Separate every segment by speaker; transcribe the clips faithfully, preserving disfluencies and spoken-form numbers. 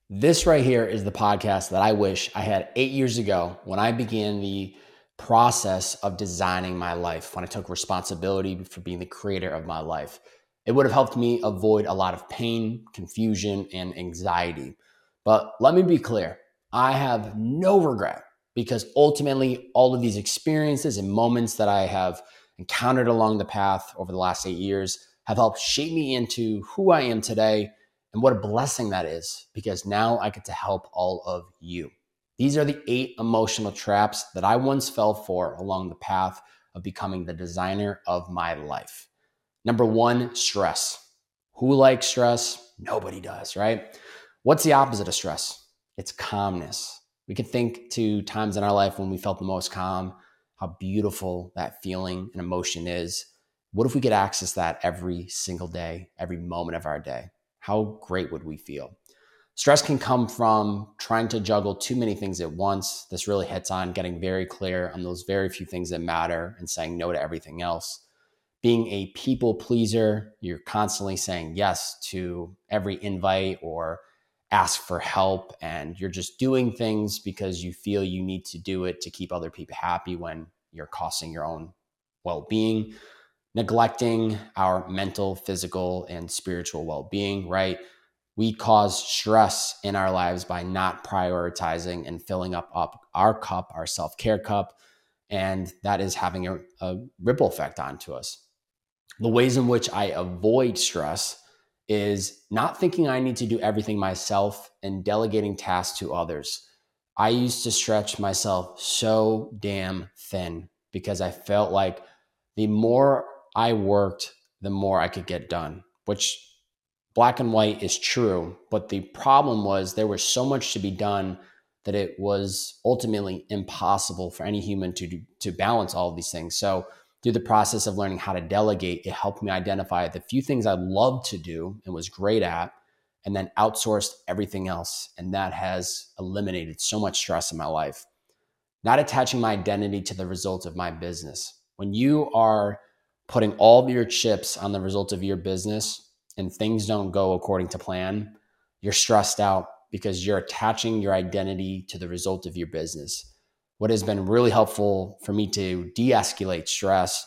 Speaker 1: This right here is the podcast that I wish I had eight years ago when I began the process of designing my life, when I took responsibility for being the creator of my life. It would have helped me avoid a lot of pain, confusion, and anxiety. But let me be clear, I have no regret because ultimately all of these experiences and moments that I have encountered along the path over the last eight years have helped shape me into who I am today. And what a blessing that is, because now I get to help all of you. These are the eight emotional traps that I once fell for along the path of becoming the designer of my life. Number one, stress. Who likes stress? Nobody does, right? What's the opposite of stress? It's calmness. We can think to times in our life when we felt the most calm, how beautiful that feeling and emotion is. What if we could access that every single day, every moment of our day? How great would we feel? Stress can come from trying to juggle too many things at once. This really hits on getting very clear on those very few things that matter and saying no to everything else. Being a people pleaser, you're constantly saying yes to every invite or ask for help, and you're just doing things because you feel you need to do it to keep other people happy when you're costing your own well-being. Neglecting our mental, physical, and spiritual well-being, right? We cause stress in our lives by not prioritizing and filling up, up our cup, our self-care cup, and that is having a, a ripple effect onto us. The ways in which I avoid stress is not thinking I need to do everything myself and delegating tasks to others. I used to stretch myself so damn thin because I felt like the more I worked, the more I could get done, which black and white is true. But the problem was there was so much to be done that it was ultimately impossible for any human to do, to balance all of these things. So through the process of learning how to delegate, it helped me identify the few things I loved to do and was great at, and then outsourced everything else. And that has eliminated so much stress in my life. Not attaching my identity to the results of my business. When you are putting all of your chips on the result of your business and things don't go according to plan, you're stressed out because you're attaching your identity to the result of your business. What has been really helpful for me to de-escalate stress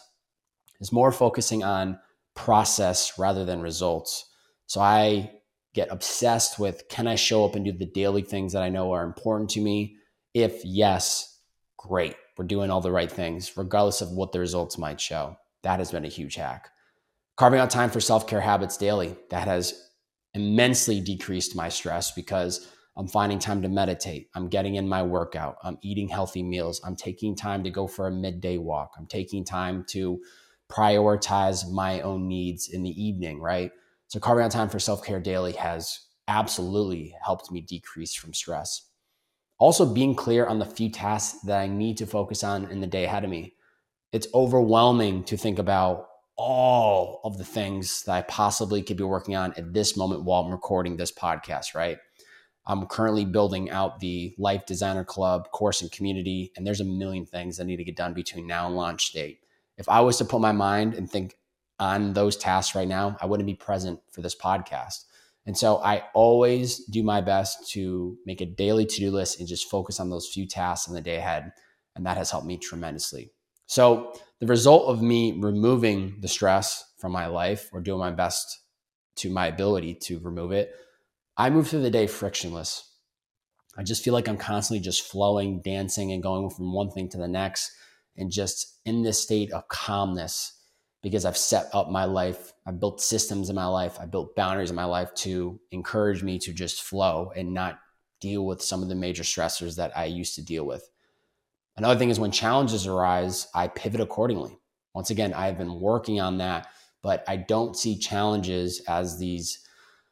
Speaker 1: is more focusing on process rather than results. So I get obsessed with, can I show up and do the daily things that I know are important to me? If yes, great. We're doing all the right things, regardless of what the results might show. That has been a huge hack. Carving out time for self-care habits daily. That has immensely decreased my stress because I'm finding time to meditate. I'm getting in my workout. I'm eating healthy meals. I'm taking time to go for a midday walk. I'm taking time to prioritize my own needs in the evening, right? So carving out time for self-care daily has absolutely helped me decrease from stress. Also being clear on the few tasks that I need to focus on in the day ahead of me. It's overwhelming to think about all of the things that I possibly could be working on at this moment while I'm recording this podcast, right? I'm currently building out the Life Designer Club course and community, and there's a million things that need to get done between now and launch date. If I was to put my mind and think on those tasks right now, I wouldn't be present for this podcast. And so I always do my best to make a daily to-do list and just focus on those few tasks in the day ahead. And that has helped me tremendously. So the result of me removing the stress from my life or doing my best to my ability to remove it, I move through the day frictionless. I just feel like I'm constantly just flowing, dancing, and going from one thing to the next, and just in this state of calmness because I've set up my life. I built systems in my life. I built boundaries in my life to encourage me to just flow and not deal with some of the major stressors that I used to deal with. Another thing is when challenges arise, I pivot accordingly. Once again, I've been working on that, but I don't see challenges as these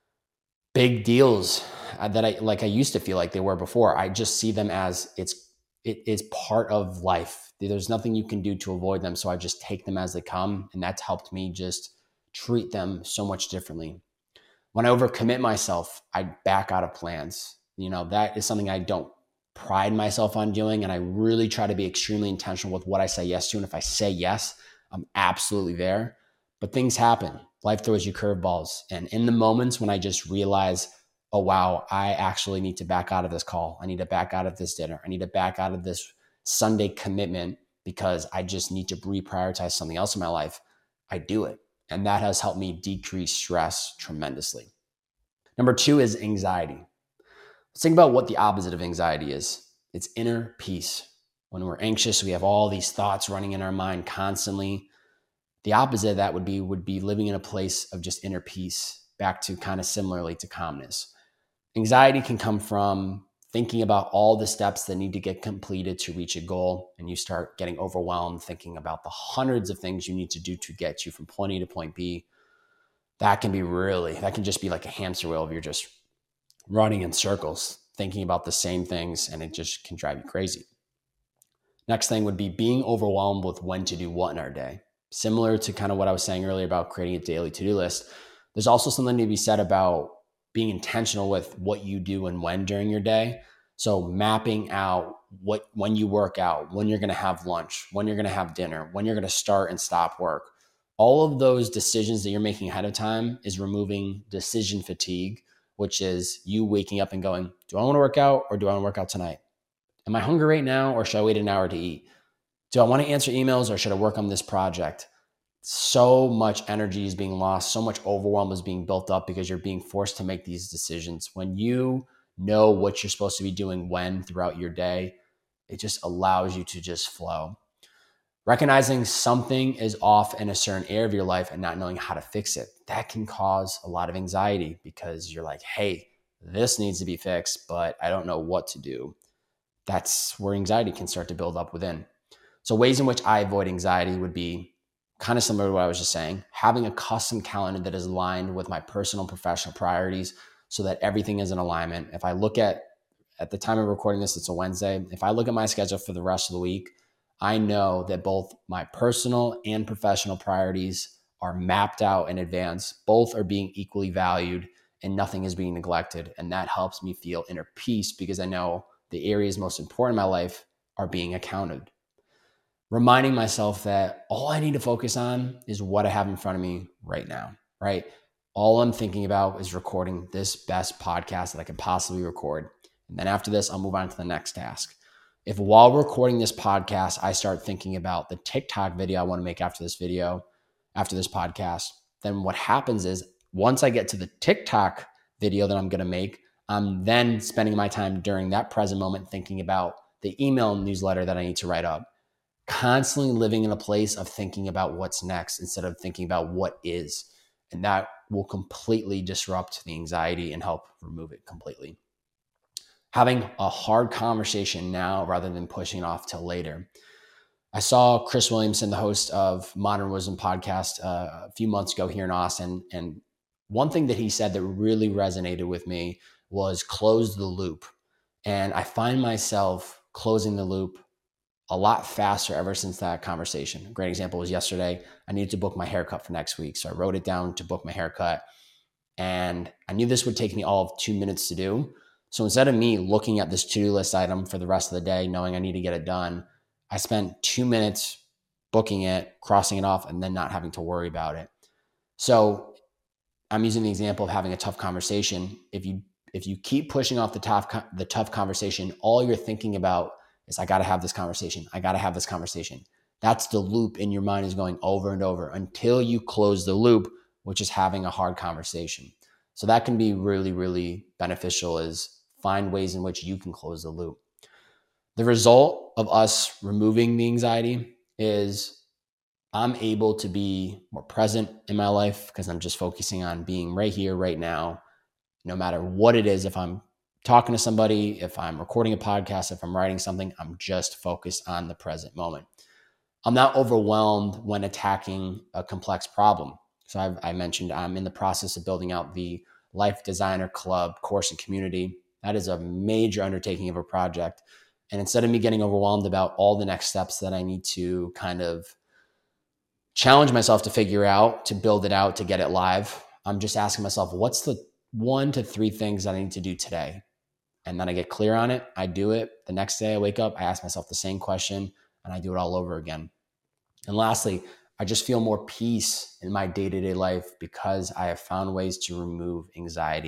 Speaker 1: big deals that I like I used to feel like they were before. I just see them as it's it is part of life. There's nothing you can do to avoid them. So I just take them as they come. And that's helped me just treat them so much differently. When I overcommit myself, I back out of plans. You know, that is something I don't pride myself on doing. And I really try to be extremely intentional with what I say yes to. And if I say yes, I'm absolutely there. But things happen. Life throws you curveballs. And in the moments when I just realize oh, wow, I actually need to back out of this call. I need to back out of this dinner. I need to back out of this Sunday commitment because I just need to reprioritize something else in my life. I do it. And that has helped me decrease stress tremendously. Number two is anxiety. Let's think about what the opposite of anxiety is. It's inner peace. When we're anxious, we have all these thoughts running in our mind constantly. The opposite of that would be would be living in a place of just inner peace, back to kind of similarly to calmness. Anxiety can come from thinking about all the steps that need to get completed to reach a goal, and you start getting overwhelmed thinking about the hundreds of things you need to do to get you from point A to point B. That can be really, that can just be like a hamster wheel if you're just running in circles, thinking about the same things, and it just can drive you crazy. Next thing would be being overwhelmed with when to do what in our day. Similar to kind of what I was saying earlier about creating a daily to-do list, there's also something to be said about being intentional with what you do and when during your day. So mapping out what when you work out, when you're going to have lunch, when you're going to have dinner, when you're going to start and stop work. All of those decisions that you're making ahead of time is removing decision fatigue, which is you waking up and going, do I want to work out or do I want to work out tonight? Am I hungry right now or should I wait an hour to eat? Do I want to answer emails or should I work on this project? So much energy is being lost. So much overwhelm is being built up because you're being forced to make these decisions. When you know what you're supposed to be doing when throughout your day, it just allows you to just flow. Recognizing something is off in a certain area of your life and not knowing how to fix it, that can cause a lot of anxiety because you're like, hey, this needs to be fixed, but I don't know what to do. That's where anxiety can start to build up within. So ways in which I avoid anxiety would be kind of similar to what I was just saying, having a custom calendar that is aligned with my personal and professional priorities so that everything is in alignment. If I look at, at the time of recording this, it's a Wednesday. If I look at my schedule for the rest of the week, I know that both my personal and professional priorities are mapped out in advance. Both are being equally valued and nothing is being neglected. And that helps me feel inner peace because I know the areas most important in my life are being accounted. Reminding myself that all I need to focus on is what I have in front of me right now, right? All I'm thinking about is recording this best podcast that I could possibly record. And then after this, I'll move on to the next task. If while recording this podcast, I start thinking about the TikTok video I want to make after this video, after this podcast, then what happens is once I get to the TikTok video that I'm going to make, I'm then spending my time during that present moment thinking about the email newsletter that I need to write up. Constantly living in a place of thinking about what's next instead of thinking about what is. And that will completely disrupt the anxiety and help remove it completely. Having a hard conversation now rather than pushing it off till later. I saw Chris Williamson, the host of Modern Wisdom podcast, uh, a few months ago here in Austin. And one thing that he said that really resonated with me was close the loop. And I find myself closing the loop a lot faster ever since that conversation. A great example was yesterday. I needed to book my haircut for next week. So I wrote it down to book my haircut. And I knew this would take me all of two minutes to do. So instead of me looking at this to-do list item for the rest of the day, knowing I need to get it done, I spent two minutes booking it, crossing it off, and then not having to worry about it. So I'm using the example of having a tough conversation. If you if you keep pushing off the tough the tough conversation, all you're thinking about is I got to have this conversation. I got to have this conversation. That's the loop in your mind is going over and over until you close the loop, which is having a hard conversation. So that can be really, really beneficial is find ways in which you can close the loop. The result of us removing the anxiety is I'm able to be more present in my life because I'm just focusing on being right here, right now, no matter what it is. If I'm talking to somebody, if I'm recording a podcast, if I'm writing something, I'm just focused on the present moment. I'm not overwhelmed when attacking a complex problem. So I've, I mentioned I'm in the process of building out the Life Designer Club course and community. That is a major undertaking of a project. And instead of me getting overwhelmed about all the next steps that I need to kind of challenge myself to figure out, to build it out, to get it live, I'm just asking myself, what's the one to three things that I need to do today? And then I get clear on it. I do it. The next day I wake up, I ask myself the same question and I do it all over again. And lastly, I just feel more peace in my day-to-day life because I have found ways to remove anxiety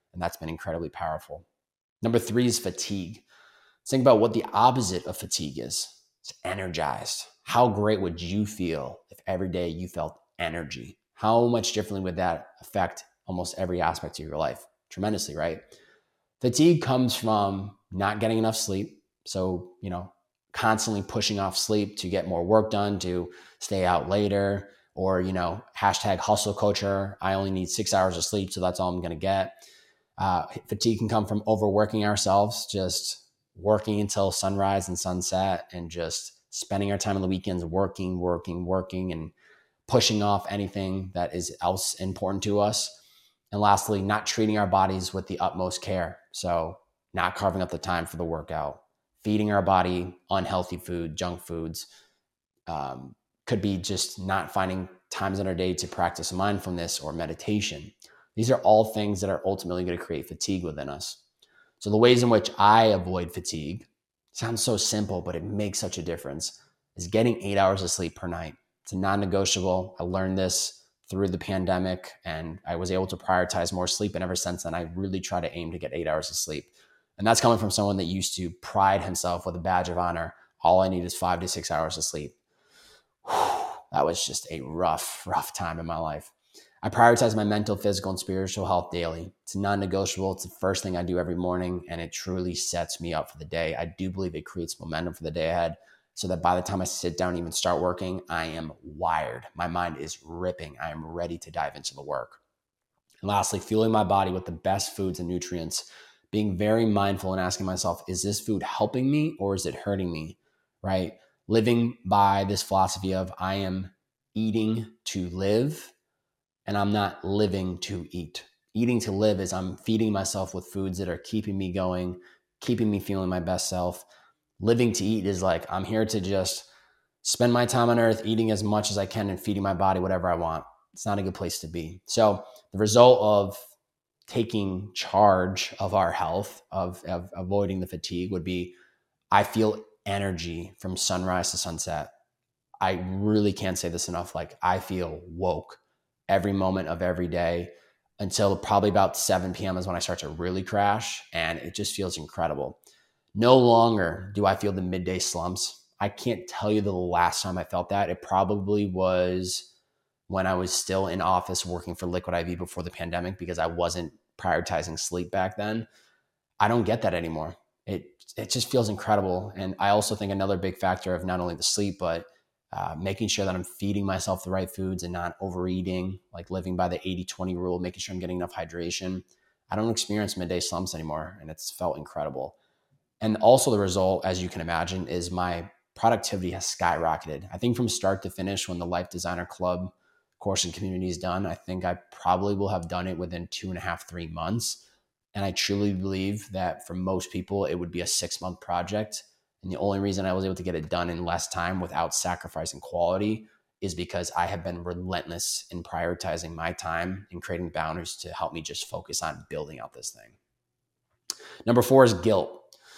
Speaker 1: And that's been incredibly powerful. Number three is fatigue. Think about what the opposite of fatigue is. It's energized. How great would you feel if every day you felt energy? How much differently would that affect almost every aspect of your life? Tremendously, right? Fatigue comes from not getting enough sleep. So, you know, constantly pushing off sleep to get more work done, to stay out later, or, you know, hashtag hustle culture. I only need six hours of sleep, so that's all I'm going to get. Uh, fatigue can come from overworking ourselves, just working until sunrise and sunset and just spending our time on the weekends working, working, working, and pushing off anything that is else important to us. And lastly, not treating our bodies with the utmost care. So not carving up the time for the workout, feeding our body unhealthy food, junk foods, um, could be just not finding times in our day to practice mindfulness or meditation. These are all things that are ultimately going to create fatigue within us. So the ways in which I avoid fatigue sounds so simple, but it makes such a difference, is getting eight hours of sleep per night. It's a non-negotiable. I learned this through the pandemic and I was able to prioritize more sleep. And ever since then, I really try to aim to get eight hours of sleep. And that's coming from someone that used to pride himself with a badge of honor. All I need is five to six hours of sleep. Whew, that was just a rough, rough time in my life. I prioritize my mental, physical, and spiritual health daily. It's non-negotiable. It's the first thing I do every morning, and it truly sets me up for the day. I do believe it creates momentum for the day ahead, so that by the time I sit down and even start working, I am wired. My mind is ripping. I am ready to dive into the work. And lastly, fueling my body with the best foods and nutrients, being very mindful and asking myself, is this food helping me or is it hurting me, right? Living by this philosophy of I am eating to live, and I'm not living to eat. Eating to live is I'm feeding myself with foods that are keeping me going, keeping me feeling my best self. Living to eat is like, I'm here to just spend my time on earth, eating as much as I can and feeding my body whatever I want. It's not a good place to be. So the result of taking charge of our health, of, of avoiding the fatigue would be, I feel energy from sunrise to sunset. I really can't say this enough. Like I feel woke every moment of every day until probably about seven p.m. is when I start to really crash, and it just feels incredible. No longer do I feel the midday slumps. I can't tell you the last time I felt that. It probably was when I was still in office working for Liquid I V before the pandemic, because I wasn't prioritizing sleep back then. I don't get that anymore. It it just feels incredible. And I also think another big factor of not only the sleep, but Uh, making sure that I'm feeding myself the right foods and not overeating, like living by the eighty twenty rule, making sure I'm getting enough hydration. I don't experience midday slumps anymore, and it's felt incredible. And also the result, as you can imagine, is my productivity has skyrocketed. I think from start to finish, when the Life Designer Club course and community is done, I think I probably will have done it within two and a half, three months. And I truly believe that for most people, it would be a six month project. And the only reason I was able to get it done in less time without sacrificing quality is because I have been relentless in prioritizing my time and creating boundaries to help me just focus on building out this thing. Number four is guilt.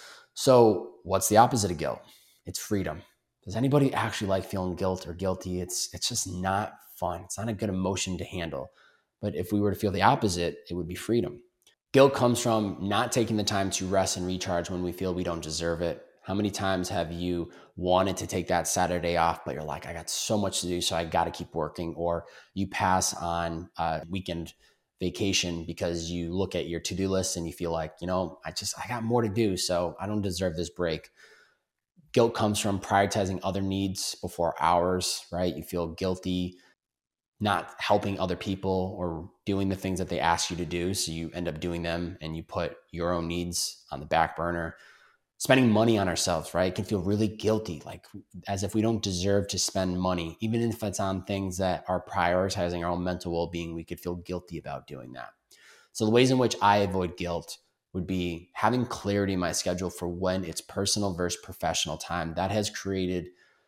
Speaker 1: So what's the opposite of guilt? It's freedom. Does anybody actually like feeling guilt or guilty? It's, it's just not fun. It's not a good emotion to handle. But if we were to feel the opposite, it would be freedom. Guilt comes from not taking the time to rest and recharge when we feel we don't deserve it. How many times have you wanted to take that Saturday off, but you're like, I got so much to do, so I got to keep working? Or you pass on a weekend vacation because you look at your to-do list and you feel like, you know, I just, I got more to do, so I don't deserve this break. Guilt comes from prioritizing other needs before ours, right? You feel guilty not helping other people or doing the things that they ask you to do. So you end up doing them and you put your own needs on the back burner. Spending money on ourselves, right? It can feel really guilty, like as if we don't deserve to spend money. Even if it's on things that are prioritizing our own mental well-being, we could feel guilty about doing that. So the ways in which I avoid guilt would be having clarity in my schedule for when it's personal versus professional time. That has created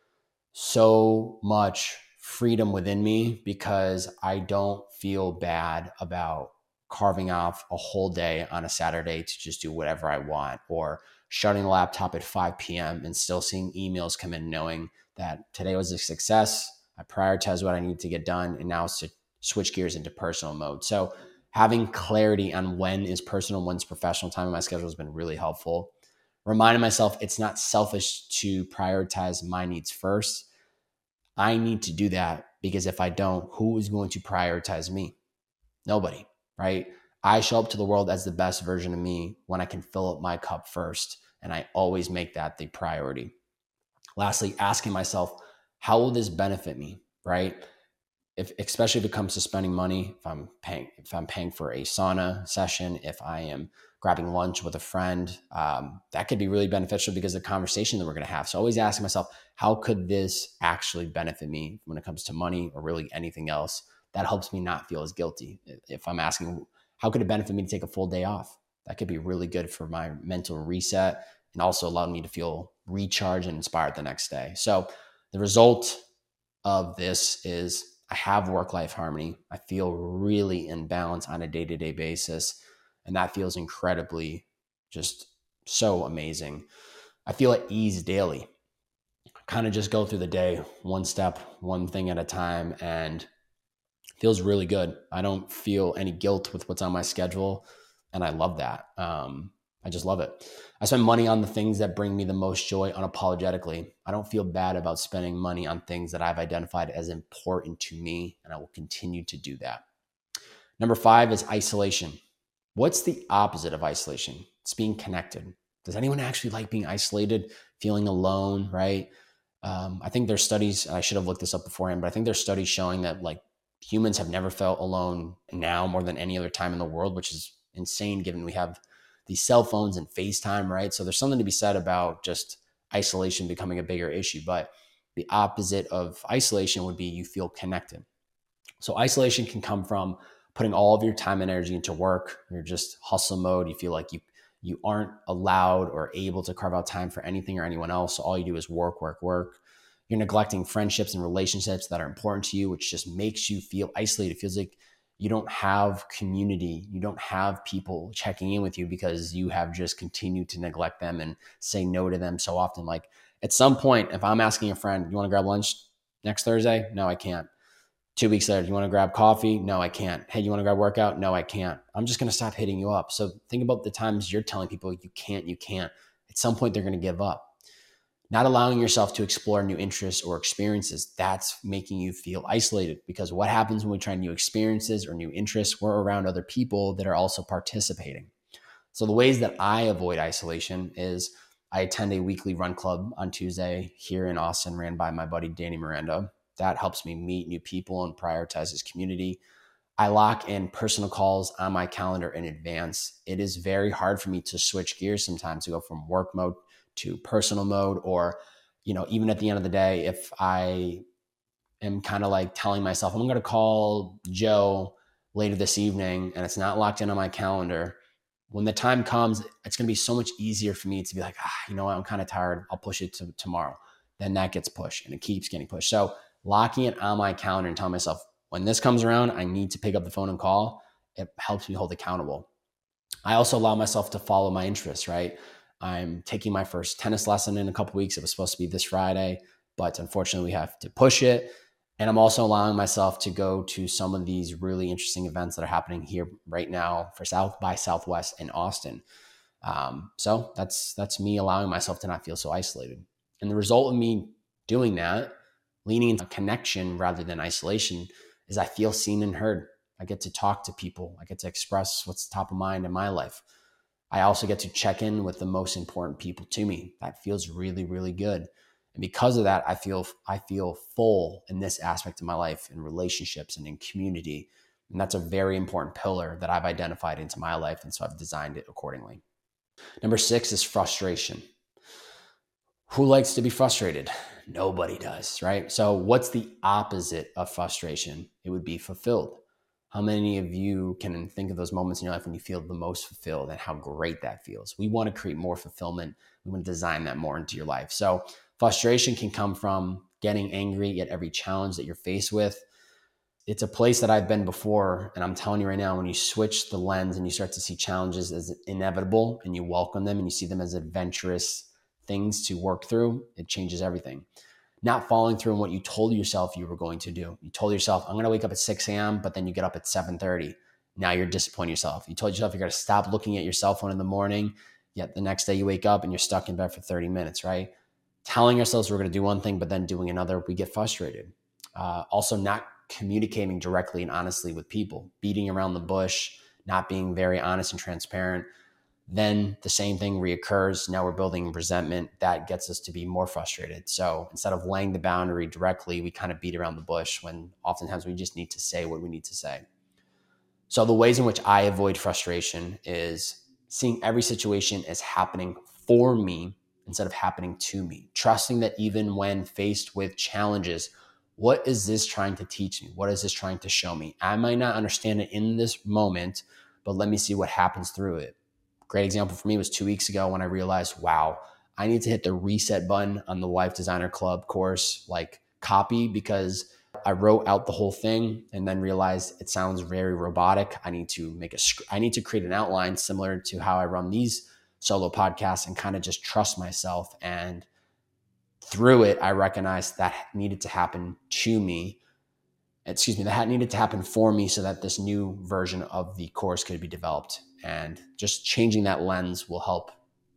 Speaker 1: so much freedom within me because I don't feel bad about carving off a whole day on a Saturday to just do whatever I want, or shutting the laptop at five p.m. and still seeing emails come in knowing that today was a success. I prioritized what I need to get done, and now it's to switch gears into personal mode. So Having clarity on when is personal and when's professional time in my schedule has been really helpful. Reminding myself it's not selfish to prioritize my needs first. I need to do that because if I don't, who is going to prioritize me? Nobody, right? I show up to the world as the best version of me when I can fill up my cup first. And I always make that the priority. Lastly, asking myself, how will this benefit me, right? If, especially if it comes to spending money, if I'm paying, if I'm paying for a sauna session, if I am grabbing lunch with a friend, um, that could be really beneficial because of the conversation that we're going to have. So always asking myself, how could this actually benefit me when it comes to money or really anything else? That helps me not feel as guilty. If I'm asking, how could it benefit me to take a full day off? That could be really good for my mental reset and also allow me to feel recharged and inspired the next day. So the result of this is I have work-life harmony. I feel really in balance on a day-to-day basis. And that feels incredibly just so amazing. I feel at ease daily. I kind of just go through the day, one step, one thing at a time, and it feels really good. I don't feel any guilt with what's on my schedule. And I love that. Um, I just love it. I spend money on the things that bring me the most joy unapologetically. I don't feel bad about spending money on things that I've identified as important to me, and I will continue to do that. Number five is isolation. What's the opposite of isolation? It's being connected. Does anyone actually like being isolated, feeling alone, right? Um, I think there's studies, and I should have looked this up beforehand, but I think there's studies showing that like humans have never felt alone now more than any other time in the world, which is insane given we have these cell phones and FaceTime, right? So there's something to be said about just isolation becoming a bigger issue, but the opposite of isolation would be you feel connected. So isolation can come from putting all of your time and energy into work. You're just hustle mode. You feel like you you aren't allowed or able to carve out time for anything or anyone else. So all you do is work, work, work. You're neglecting friendships and relationships that are important to you, which just makes you feel isolated. It feels like you don't have community. You don't have people checking in with you because you have just continued to neglect them and say no to them so often. Like at some point, if I'm asking a friend, you want to grab lunch next Thursday? No, I can't. Two weeks later, do you want to grab coffee? No, I can't. Hey, you want to grab workout? No, I can't. I'm just going to stop hitting you up. So think about the times you're telling people you can't, you can't. At some point, they're going to give up. Not allowing yourself to explore new interests or experiences, that's making you feel isolated, because what happens when we try new experiences or new interests? We're around other people that are also participating. So the ways that I avoid isolation is I attend a weekly run club on Tuesday here in Austin, ran by my buddy Danny Miranda. That helps me meet new people and prioritize his community. I lock in personal calls on my calendar in advance. It is very hard for me to switch gears sometimes to go from work mode to personal mode, or, you know, even at the end of the day, if I am kind of like telling myself, I'm going to call Joe later this evening and it's not locked in on my calendar, when the time comes, it's going to be so much easier for me to be like, ah, you know what, I'm kind of tired. I'll push it to tomorrow. Then that gets pushed and it keeps getting pushed. So locking it on my calendar and telling myself, when this comes around, I need to pick up the phone and call. It helps me hold accountable. I also allow myself to follow my interests, right? I'm taking my first tennis lesson in a couple weeks. It was supposed to be this Friday, but unfortunately we have to push it. And I'm also allowing myself to go to some of these really interesting events that are happening here right now for South by Southwest in Austin. Um, so that's that's me allowing myself to not feel so isolated. And the result of me doing that, leaning into connection rather than isolation, is I feel seen and heard. I get to talk to people. I get to express what's top of mind in my life. I also get to check in with the most important people to me. That feels really, really good. And because of that, I feel I feel full in this aspect of my life, in relationships and in community. And that's a very important pillar that I've identified into my life. And so I've designed it accordingly. Number six is frustration. Who likes to be frustrated? Nobody does, right? So what's the opposite of frustration? It would be fulfilled. How many of you can think of those moments in your life when you feel the most fulfilled and how great that feels? We want to create more fulfillment. We want to design that more into your life. So frustration can come from getting angry at every challenge that you're faced with. It's a place that I've been before. And I'm telling you right now, when you switch the lens and you start to see challenges as inevitable and you welcome them and you see them as adventurous things to work through, it changes everything. Not following through on what you told yourself you were going to do. You told yourself, I'm going to wake up at six a.m., but then you get up at seven thirty. Now you're disappointing yourself. You told yourself you're going to stop looking at your cell phone in the morning, yet the next day you wake up and you're stuck in bed for thirty minutes, right? Telling ourselves we're going to do one thing, but then doing another, we get frustrated. Uh, also, not communicating directly and honestly with people, beating around the bush, not being very honest and transparent. Then the same thing reoccurs. Now we're building resentment that gets us to be more frustrated. So instead of laying the boundary directly, we kind of beat around the bush when oftentimes we just need to say what we need to say. So the ways in which I avoid frustration is seeing every situation as happening for me instead of happening to me. Trusting that even when faced with challenges, what is this trying to teach me? What is this trying to show me? I might not understand it in this moment, but let me see what happens through it. Great example for me was two weeks ago when I realized, wow, I need to hit the reset button on the Life Designer Club course, like copy, because I wrote out the whole thing and then realized it sounds very robotic. I need to make a, I need to create an outline similar to how I run these solo podcasts and kind of just trust myself. And through it, I recognized that needed to happen to me. Excuse me, that needed to happen for me so that this new version of the course could be developed. And just changing that lens will help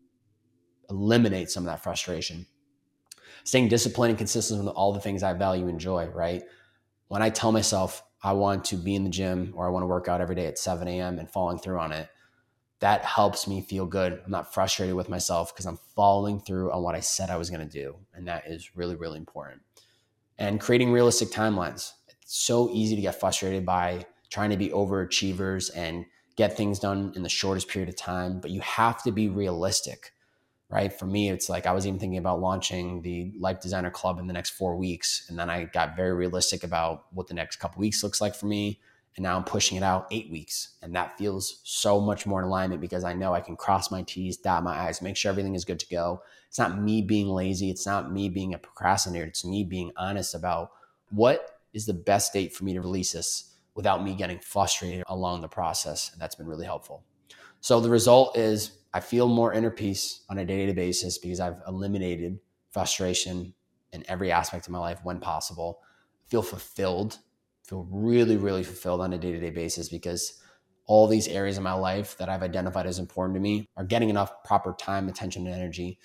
Speaker 1: eliminate some of that frustration. Staying disciplined and consistent with all the things I value and enjoy, right? When I tell myself I want to be in the gym or I want to work out every day at seven a.m. and following through on it, that helps me feel good. I'm not frustrated with myself because I'm following through on what I said I was going to do. And that is really, really important. And creating realistic timelines. It's so easy to get frustrated by trying to be overachievers and get things done in the shortest period of time, but you have to be realistic, right? For me, it's like I was even thinking about launching the Life Designer Club in the next four weeks. And then I got very realistic about what the next couple weeks looks like for me. And now I'm pushing it out eight weeks. And that feels so much more in alignment because I know I can cross my T's, dot my I's, make sure everything is good to go. It's not me being lazy. It's not me being a procrastinator. It's me being honest about what is the best date for me to release this without me getting frustrated along the process. And that's been really helpful. So the result is I feel more inner peace on a day-to-day basis because I've eliminated frustration in every aspect of my life when possible. I feel fulfilled, feel really, really fulfilled on a day-to-day basis because all these areas of my life that I've identified as important to me are getting enough proper time, attention, and energy.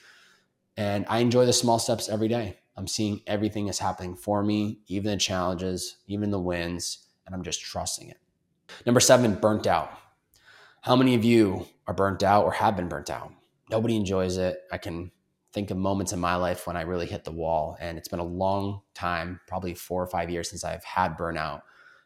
Speaker 1: And I enjoy the small steps every day. I'm seeing everything is happening for me, even the challenges, even the wins, and I'm just trusting it. Number seven, burnt out. How many of you are burnt out or have been burnt out? Nobody enjoys it. I can think of moments in my life when I really hit the wall, and it's been a long time, probably four or five years since I've had burnout,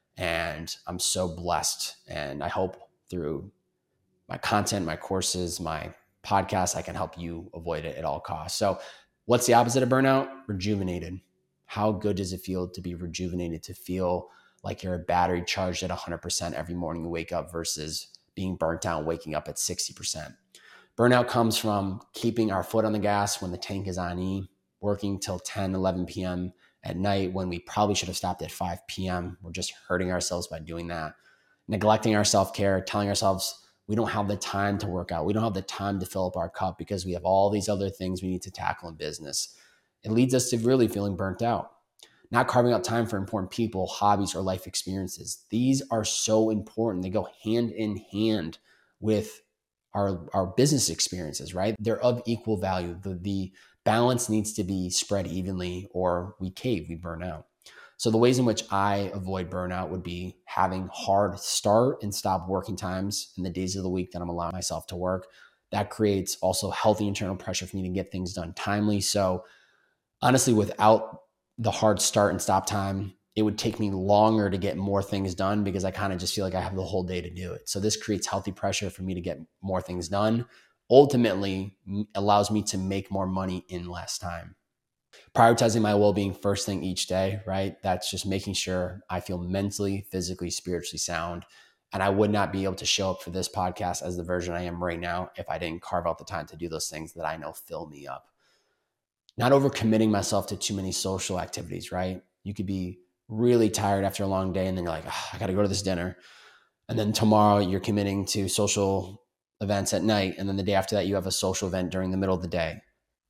Speaker 1: and I'm so blessed. And I hope through my content, my courses, my podcast, I can help you avoid it at all costs. So what's the opposite of burnout? Rejuvenated. How good does it feel to be rejuvenated, to feel like you're a battery charged at one hundred percent every morning you wake up versus being burnt out and waking up at sixty percent. Burnout comes from keeping our foot on the gas when the tank is on E, working till ten, eleven p.m. at night when we probably should have stopped at five p.m. We're just hurting ourselves by doing that. Neglecting our self-care, telling ourselves we don't have the time to work out. We don't have the time to fill up our cup because we have all these other things we need to tackle in business. It leads us to really feeling burnt out. Not carving out time for important people, hobbies, or life experiences. These are so important. They go hand in hand with our, our business experiences, right? They're of equal value. The, the balance needs to be spread evenly or we cave, we burn out. So the ways in which I avoid burnout would be having hard start and stop working times in the days of the week that I'm allowing myself to work. That creates also healthy internal pressure for me to get things done timely. So honestly, without the hard start and stop time, it would take me longer to get more things done because I kind of just feel like I have the whole day to do it. So this creates healthy pressure for me to get more things done. Ultimately allows me to make more money in less time. Prioritizing my well-being first thing each day, right? That's just making sure I feel mentally, physically, spiritually sound. And I would not be able to show up for this podcast as the version I am right now if I didn't carve out the time to do those things that I know fill me up. Not overcommitting myself to too many social activities, right? You could be really tired after a long day and then you're like, oh, I got to go to this dinner. And then tomorrow you're committing to social events at night. And then the day after that, you have a social event during the middle of the day.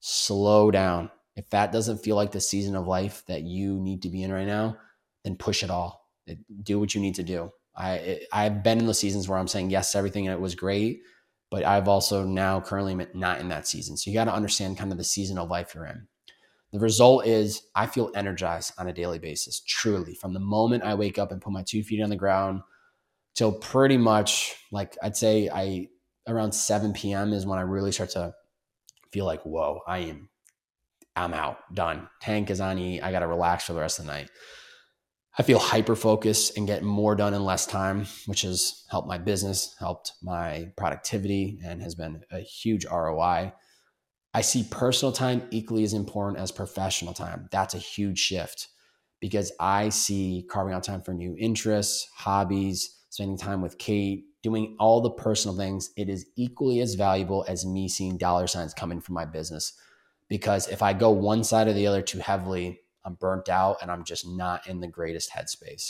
Speaker 1: Slow down. If that doesn't feel like the season of life that you need to be in right now, then push it all. Do what you need to do. I, it, I've been in those seasons where I'm saying yes to everything and it was great, but I've also now currently not in that season. So you got to understand kind of the season of life you're in. The result is I feel energized on a daily basis, truly. From the moment I wake up and put my two feet on the ground till pretty much like I'd say I around seven p.m. is when I really start to feel like, whoa, I am, I'm out, done. Tank is on E. I got to relax for the rest of the night. I feel hyper focused and get more done in less time, which has helped my business, helped my productivity, and has been a huge R O I. I see personal time equally as important as professional time. That's a huge shift because I see carving out time for new interests, hobbies, spending time with Kate, doing all the personal things. It is equally as valuable as me seeing dollar signs coming from my business. Because if I go one side or the other too heavily, I'm burnt out and I'm just not in the greatest headspace.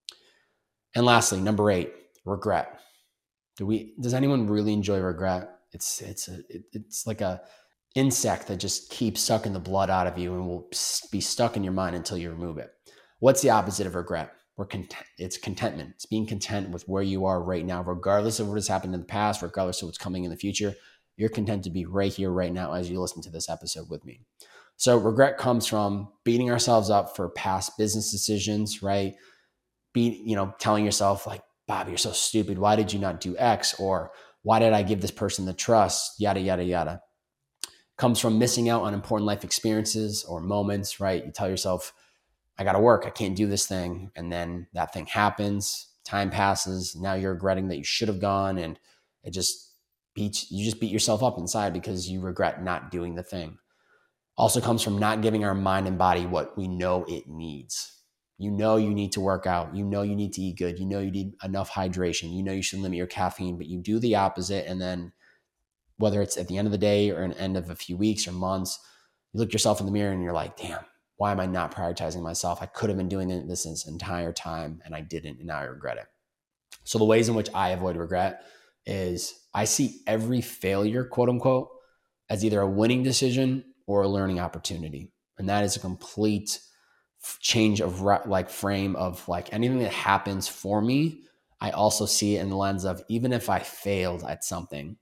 Speaker 1: And lastly, number eight, regret. Do we? Does anyone really enjoy regret? It's it's a it, it's like a insect that just keeps sucking the blood out of you and will be stuck in your mind until you remove it. What's the opposite of regret? We're content. It's contentment. It's being content with where you are right now, regardless of what has happened in the past, regardless of what's coming in the future. You're content to be right here, right now, as you listen to this episode with me. So regret comes from beating ourselves up for past business decisions, right? Be, you know, telling yourself like, Bob, you're so stupid. Why did you not do X? Or why did I give this person the trust? Yada, yada, yada. Comes from missing out on important life experiences or moments, right? You tell yourself, I got to work. I can't do this thing. And then that thing happens. Time passes. Now you're regretting that you should have gone. And it just beats, you just beat yourself up inside because you regret not doing the thing. Also comes from not giving our mind and body what we know it needs. You know you need to work out. You know you need to eat good. You know you need enough hydration. You know you should limit your caffeine, but you do the opposite. And then whether it's at the end of the day or an end of a few weeks or months, you look yourself in the mirror and you're like, damn, why am I not prioritizing myself? I could have been doing this this entire time and I didn't, and now I regret it. So the ways in which I avoid regret is I see every failure, quote unquote, as either a winning decision or a learning opportunity. And that is a complete change of like frame of like anything that happens for me. I also see it in the lens of even if I failed at something,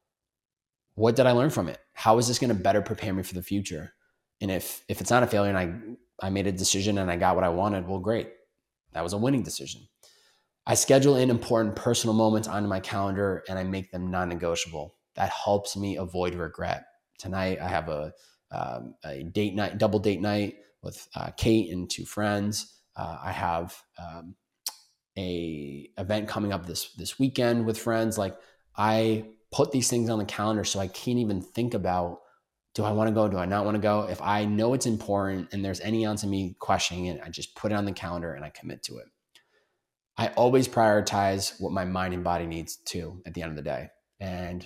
Speaker 1: what did I learn from it? How is this going to better prepare me for the future? And if if it's not a failure and I, I made a decision and I got what I wanted, well, great. That was a winning decision. I schedule in important personal moments onto my calendar and I make them non-negotiable. That helps me avoid regret. Tonight I have a, um, a date night, double date night with uh, Kate and two friends. Uh, I have um, a event coming up this this weekend with friends. Like I put these things on the calendar so I can't even think about, do I want to go? Do I not want to go? If I know it's important and there's any ounce of me questioning it, I just put it on the calendar and I commit to it. I always prioritize what my mind and body needs to at the end of the day. And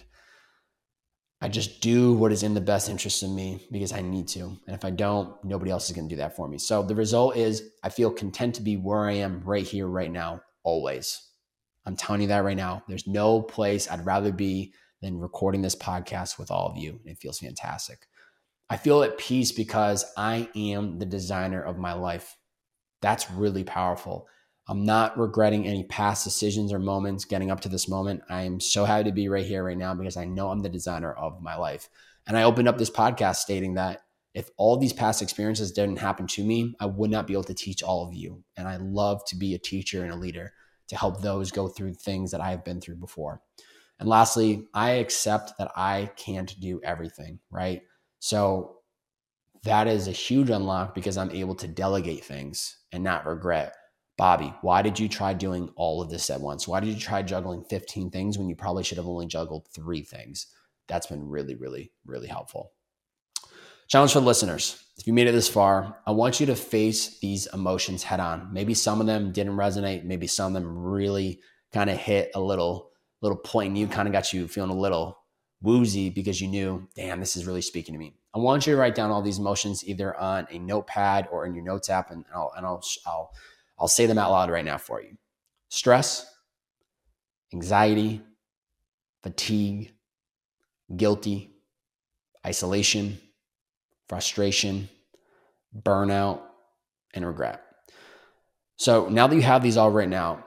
Speaker 1: I just do what is in the best interest of me because I need to. And if I don't, nobody else is going to do that for me. So the result is I feel content to be where I am right here, right now, always. I'm telling you that right now. There's no place I'd rather be than recording this podcast with all of you. And it feels fantastic. I feel at peace because I am the designer of my life. That's really powerful. I'm not regretting any past decisions or moments getting up to this moment. I am so happy to be right here, right now, because I know I'm the designer of my life. And I opened up this podcast stating that if all these past experiences didn't happen to me, I would not be able to teach all of you. And I love to be a teacher and a leader to help those go through things that I've been through before. And lastly, I accept that I can't do everything, right? So that is a huge unlock because I'm able to delegate things and not regret. Bobby, why did you try doing all of this at once? Why did you try juggling fifteen things when you probably should have only juggled three things? That's been really, really, really helpful. Challenge for the listeners. If you made it this far, I want you to face these emotions head on. Maybe some of them didn't resonate. Maybe some of them really kind of hit a little, little point and you kind of got you feeling a little woozy because you knew, damn, this is really speaking to me. I want you to write down all these emotions either on a notepad or in your notes app, and I'll, and I'll, I'll, I'll say them out loud right now for you. Stress, anxiety, fatigue, guilty, isolation, frustration, burnout, and regret. So now that you have these all written out,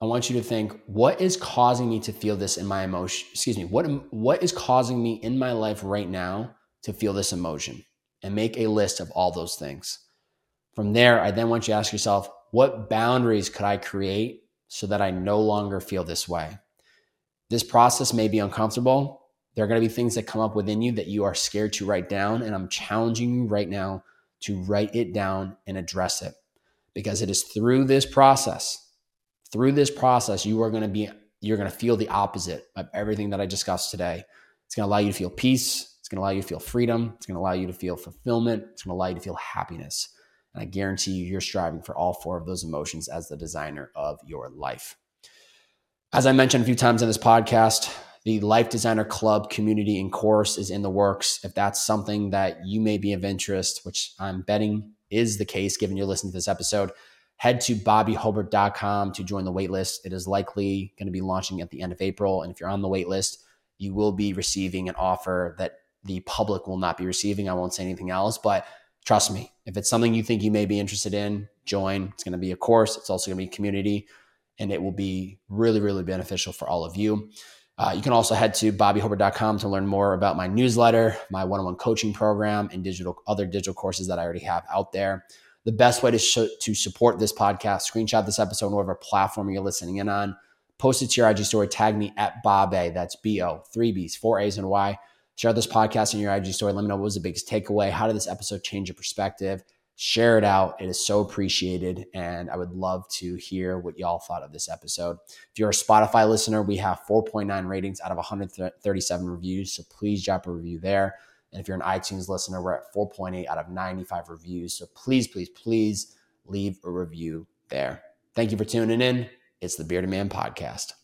Speaker 1: I want you to think, what is causing me to feel this in my emotion? Excuse me. What, what is causing me in my life right now to feel this emotion? And make a list of all those things. From there, I then want you to ask yourself, what boundaries could I create so that I no longer feel this way? This process may be uncomfortable. There are going to be things that come up within you that you are scared to write down. And I'm challenging you right now to write it down and address it. Because it is through this process, through this process, you are going to be, you're going to feel the opposite of everything that I discussed today. It's going to allow you to feel peace. It's going to allow you to feel freedom. It's going to allow you to feel fulfillment. It's going to allow you to feel happiness. And I guarantee you, you're striving for all four of those emotions as the designer of your life. As I mentioned a few times in this podcast, the Life Designer Club community and course is in the works. If that's something that you may be of interest, which I'm betting is the case given you're listening to this episode, head to bobby hobart dot com to join the waitlist. It is likely going to be launching at the end of April. And if you're on the waitlist, you will be receiving an offer that the public will not be receiving. I won't say anything else, but trust me, if it's something you think you may be interested in, join. It's going to be a course. It's also going to be community, and it will be really, really beneficial for all of you. Uh, you can also head to bobby hobart dot com to learn more about my newsletter, my one-on-one coaching program, and digital other digital courses that I already have out there. The best way to sh- to support this podcast, screenshot this episode on whatever platform you're listening in on, post it to your I G story, tag me at Bob A. That's B O, three B's, four A's, and Y. Share this podcast in your I G story. Let me know what was the biggest takeaway. How did this episode change your perspective? Share it out. It is so appreciated. And I would love to hear what y'all thought of this episode. If you're a Spotify listener, we have four point nine ratings out of one hundred thirty-seven reviews. So please drop a review there. And if you're an iTunes listener, we're at four point eight out of ninety-five reviews. So please, please, please leave a review there. Thank you for tuning in. It's the Bearded Man Podcast.